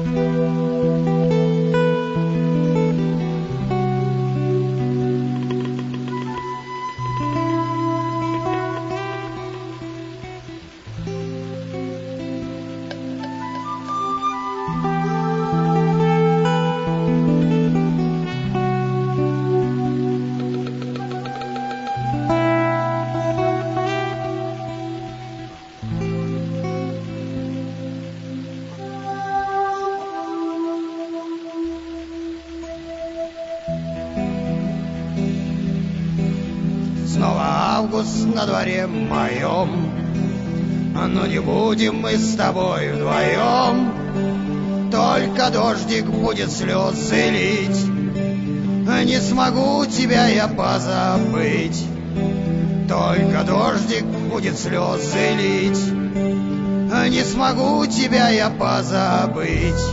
Снова август на дворе моем, но не будем мы с тобой вдвоем. Только дождик будет слезы лить, не смогу тебя я позабыть. Только дождик будет слезы лить, не смогу тебя я позабыть.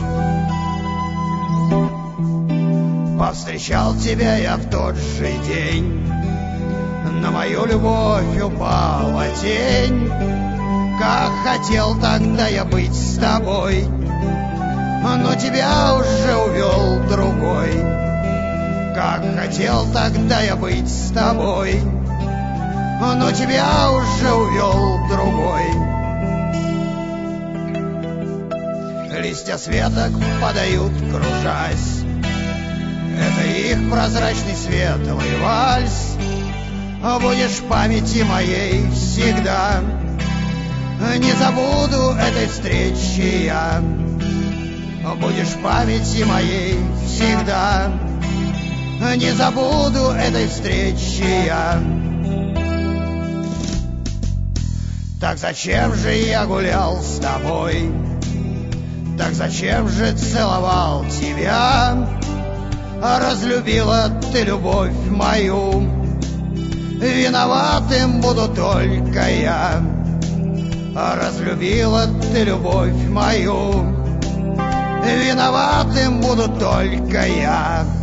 Повстречал тебя я в тот же день, на мою любовь упала тень. Как хотел тогда я быть с тобой, но тебя уже увел другой. Как хотел тогда я быть с тобой, но тебя уже увел другой. Листья с веток подают, кружась, это их прозрачный светлый вальс. Будешь в памяти моей всегда, не забуду этой встречи я. Будешь в памяти моей всегда, не забуду этой встречи я. Так зачем же я гулял с тобой, так зачем же целовал тебя? Разлюбила ты любовь мою, виноватым буду только я. Разлюбила ты любовь мою, виноватым буду только я.